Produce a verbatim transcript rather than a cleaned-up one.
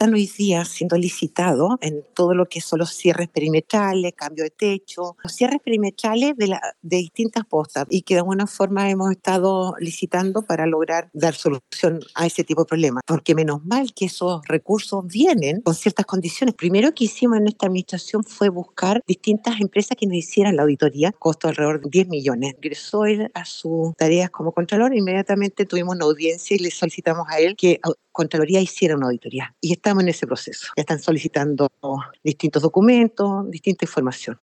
están hoy día siendo licitados en todo lo que son los cierres perimetrales, cambio de techo, los cierres perimetrales de, la, de distintas postas y que de alguna forma hemos estado licitando para lograr dar solución a ese tipo de problemas. Porque menos mal que esos recursos vienen con ciertas condiciones. Primero que hicimos en nuestra administración fue buscar distintas empresas que nos hicieran la auditoría, costo alrededor de diez millones. Ingresó él a sus tareas como Contralor, inmediatamente tuvimos una audiencia y le solicitamos a él que Contraloría hiciera una auditoría. Y estamos en ese proceso. Ya están solicitando distintos documentos, distinta información.